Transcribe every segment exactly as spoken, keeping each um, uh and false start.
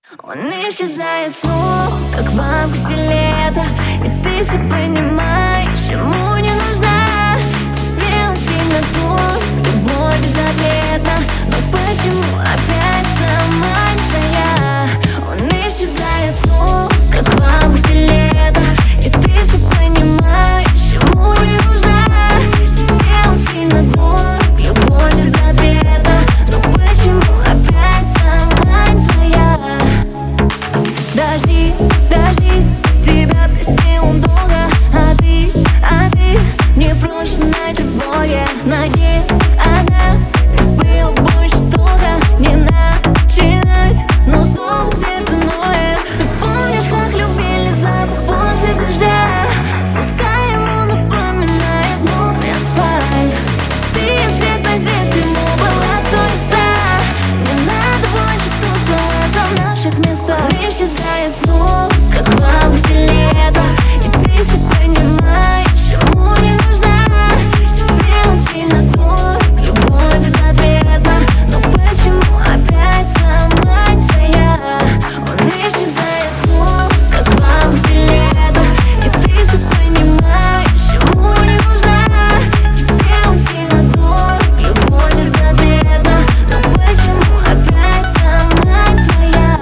Он исчезает снова, как в августе лета. И ты все понимаешь, ему не нужна. Тебе он сильно дорог, любовь безответна. Но почему опять сама не своя? Он исчезает снова, как в августе лета. И ты все понимаешь, ему не нужна. Тебе он сильно дорог, любовь безответна. Но почему опять сама не своя? Дожди, дождись, тебя просил долго. А ты, а ты, мне проще на любое. На дне одна, было больше долго. Не начинать, но снова сердце ноет. Ты помнишь, как любили запах после дождя? Пускай ему напоминает мокрый асфальт. Ты всех надежд ему была сто и ста. Не надо больше тусоваться в наших местах. Он исчезает снова, как в августе лета. И ты все понимаешь, ему не нужна. Тебе он сильно дорог, любовь безответна. Но почему опять сама не своя? Он исчезает снова, как в августе лета. И ты все понимаешь, ему не нужна. Тебе он сильно дорог, любовь безответна. Но почему опять сама не своя?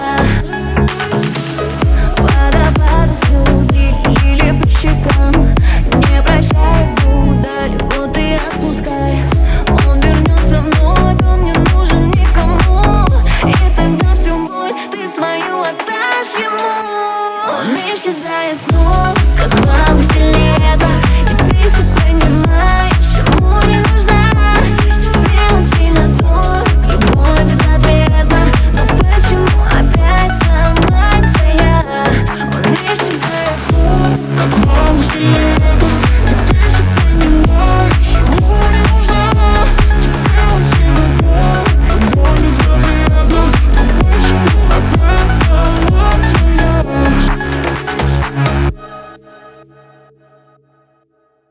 Водопады слез лили по щекам. Не прощай, его далеко ты отпускай. Он вернется вновь, он не нужен никому. И тогда всю боль ты свою отдашь ему. Он исчезает снова, как в августе лета. И ты все понимаешь, ему не